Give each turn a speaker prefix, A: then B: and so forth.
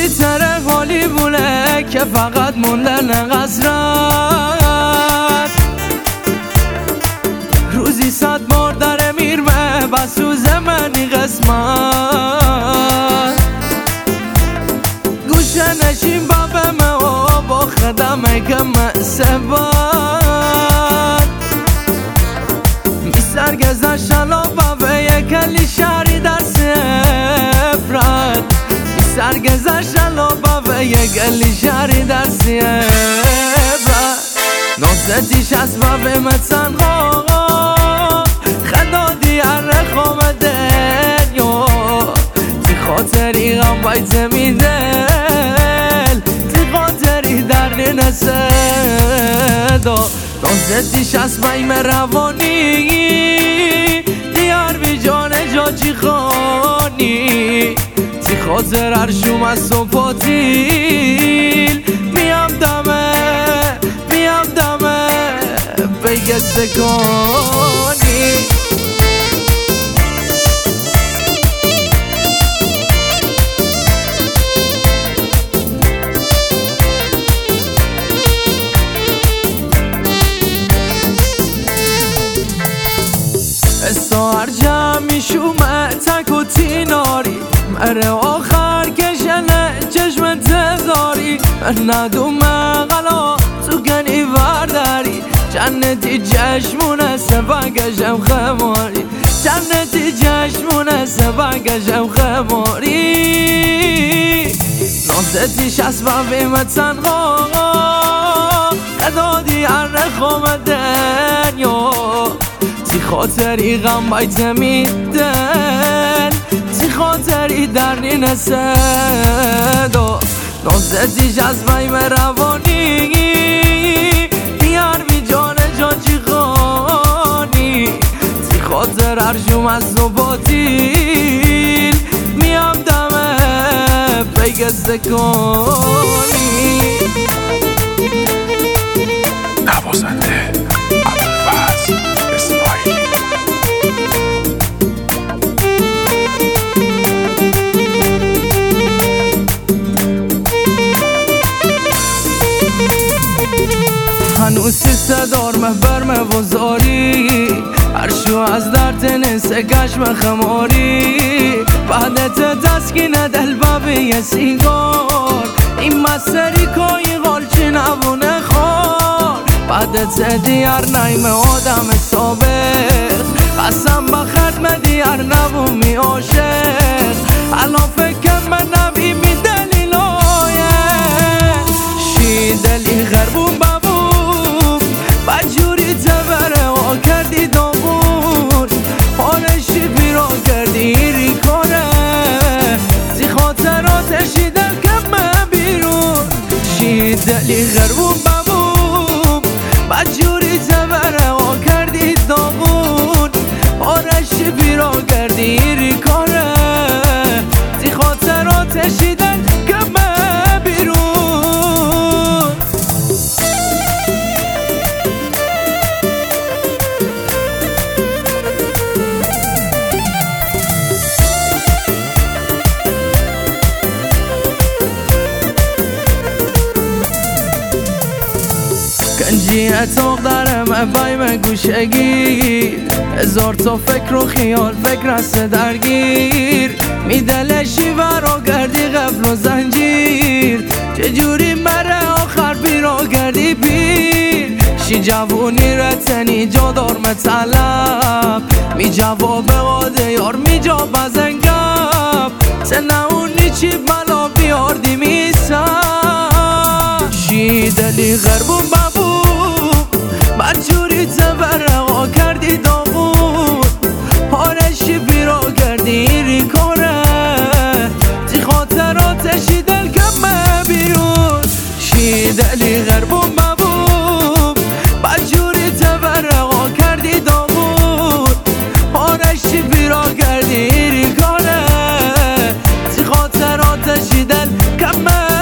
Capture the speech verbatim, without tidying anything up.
A: روزی تره حالی بوله که فقط موندن قصرت، روزی صد بار داره میرمه بس روز منی قسمت، گوشه نشین بابمه و با خدمه که مسبت میسر گذشتن و بابه یکلی شهری در سفرت، میسر گذشتن و بابه یکلی شهری در سفرت، نازتیش از بابه متن آقا خدادی عرخام دنیا، تی خاطری غم باید زمین دل، تی خاطری در نسدا، نازتیش از بیم روانی دیار بی جان جاجی خانی، تی خاطر هرشوم از صفاتیل میام دمه میام دمه بگه سکانی. سهر جمعی شومه تک و تیناری، مره آخر کشنه چشم انتظاری، ندومه غلا تو گنی ورداری، جنتی چشمونه سفنگشم خماری، جنتی چشمونه سفنگشم خماری، نازتیش از بابی متن آقا خدادی عرخام دنیا، تی خاطری غم باید زمین دل، تی خاطری در نین صدا، نازتیش از بیم روانی دیار بی جان جاجی خانی، تی خاطر هرشوم از صباتیل میام دمه بگه سکانی.
B: نوازنده ابوالفضل اسماعیلی.
A: هنوز صدار مهبرمه و زاری، هرشو از درد نسه کشم خماری، بعدت تسکینه دل بابی یه سیگار، این مستری کایی غالچی نبونه خار، بعدت دیار نایم آدم سابق، قسم بخدم دیار نبومی عاشق، الان فکر من نبی می دلیلایه، شی دلی غربون بابون بجوری تبره و کردی دامون، حالشی بیرا کردی ریکانه، تی خاطراتشی دل کمه بیرون، شی دلی غربون بابون بجوری تبره و کردی دامون، حالشی بیرا کردی ریکانه، تی خاطراتشی دل کمه بیرون. گنجی اتاق دارم بیم گوشگیر، هزار تا فکر و خیال فکر است درگیر، میدلشی ورا گردی قفل و زنجیر، چجوری مره آخر بیرا گردی پیر، شی جوونی رتنی جا دار مطلب، می جواب واده یار می جا بزنگب، سنونی چی بلا بیاردی میسم، شی دلی غربون بابو بجوری تبره و کردی داغون، حالشی بیرا کردی ریکاره، تی خاطراتشی دل کمه بیرون، شی دلی غربون بابو بجوری تبره و کردی داغون، حالشی بیرا کردی ریکاره، تی خاطراتشی دل کمه